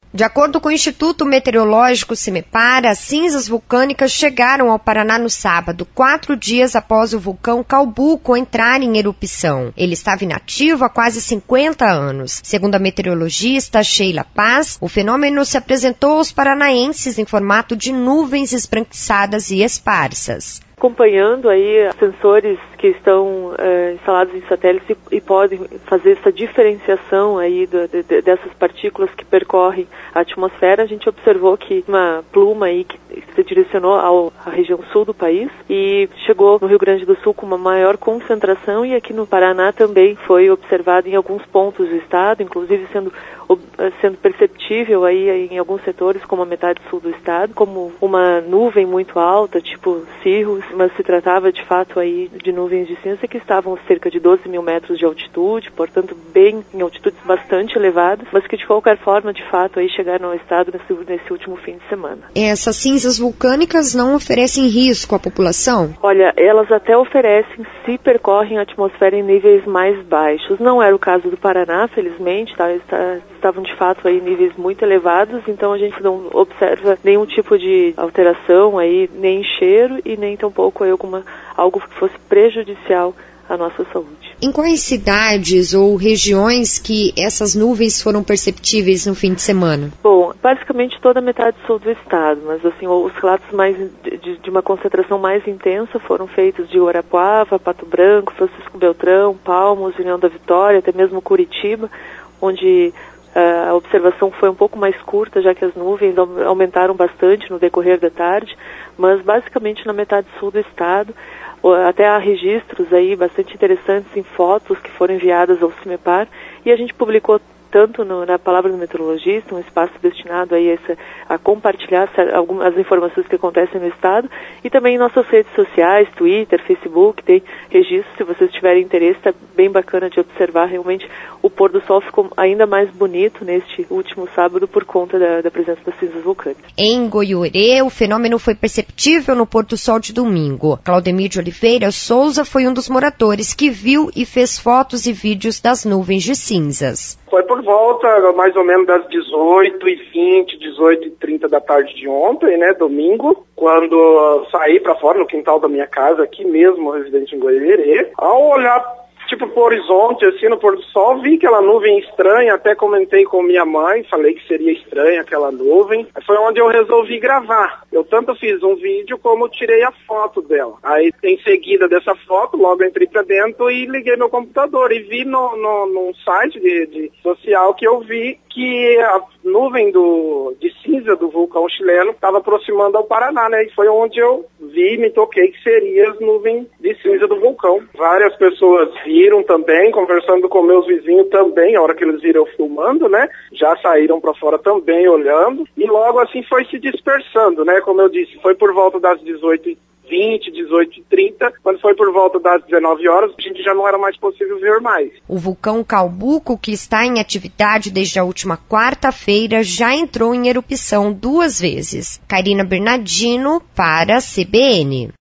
De acordo com o Instituto Meteorológico CIMEPAR, as cinzas vulcânicas chegaram ao Paraná no sábado, 4 dias após o vulcão Calbuco entrar em erupção. Ele estava inativo há quase 50 anos. Segundo a meteorologista Sheila Paz, o fenômeno se apresentou aos paranaenses em formato de nuvens esbranquiçadas e esparsas. Acompanhando aí sensores que estão instalados em satélites e podem fazer essa diferenciação aí dessas partículas que percorrem a atmosfera, a gente observou que uma pluma aí que se direcionou à região sul do país e chegou no Rio Grande do Sul com uma maior concentração, e aqui no Paraná também foi observado em alguns pontos do estado, inclusive sendo perceptível aí em alguns setores, como a metade sul do estado, como uma nuvem muito alta, tipo cirrus, mas se tratava de fato aí de nuvens de cinza que estavam a cerca de 12 mil metros de altitude, portanto bem em altitudes bastante elevadas, mas que de qualquer forma de fato aí chegaram ao estado nesse último fim de semana. Essas cinzas vulcânicas não oferecem risco à população? Olha, elas até oferecem se percorrem a atmosfera em níveis mais baixos. Não era o caso do Paraná, felizmente, estavam de fato aí em níveis muito elevados, então a gente não observa nenhum tipo de alteração aí, nem cheiro e nem tampouco aí algo que fosse prejudicial à nossa saúde. Em quais cidades ou regiões que essas nuvens foram perceptíveis no fim de semana? Bom, basicamente toda a metade sul do estado, mas assim, os relatos mais de uma concentração mais intensa foram feitos de Guarapuava, Pato Branco, Francisco Beltrão, Palmos, União da Vitória, até mesmo Curitiba, onde a observação foi um pouco mais curta, já que as nuvens aumentaram bastante no decorrer da tarde, mas basicamente na metade sul do estado. Até há registros aí bastante interessantes em fotos que foram enviadas ao CIMEPAR, e a gente publicou tanto na Palavra do Meteorologista, um espaço destinado aí a compartilhar as informações que acontecem no estado, e também em nossas redes sociais, Twitter, Facebook, tem registros, se vocês tiverem interesse, está bem bacana de observar. Realmente o pôr do sol ficou ainda mais bonito neste último sábado por conta da presença das cinzas vulcânicas. Em Goiôerê, o fenômeno foi perceptível no pôr do sol de domingo. Claudemir de Oliveira Souza foi um dos moradores que viu e fez fotos e vídeos das nuvens de cinzas. Foi por volta mais ou menos das 18h20, 18h30 da tarde de ontem, né, domingo, quando eu saí para fora no quintal da minha casa, aqui mesmo, residente em Goiôerê. Ao olhar pro horizonte, assim, no pôr do sol, vi aquela nuvem estranha, até comentei com minha mãe, falei que seria estranha aquela nuvem. Foi onde eu resolvi gravar. Eu tanto fiz um vídeo como tirei a foto dela. Aí, em seguida dessa foto, logo entrei pra dentro e liguei meu computador. E vi num site de social que eu vi que a nuvem de cinza do vulcão chileno estava aproximando ao Paraná, né? E foi onde eu vi, me toquei que seria as nuvens de cinza do vulcão. Várias pessoas viram também, conversando com meus vizinhos também, a hora que eles viram eu filmando, né? Já saíram para fora também olhando, e logo assim foi se dispersando, né? Como eu disse, foi por volta das 18h20, 18h30, quando foi por volta das 19 horas, a gente já não era mais possível ver mais. O vulcão Calbuco, que está em atividade desde a última quarta-feira, já entrou em erupção 2 vezes. Karina Bernardino para a CBN.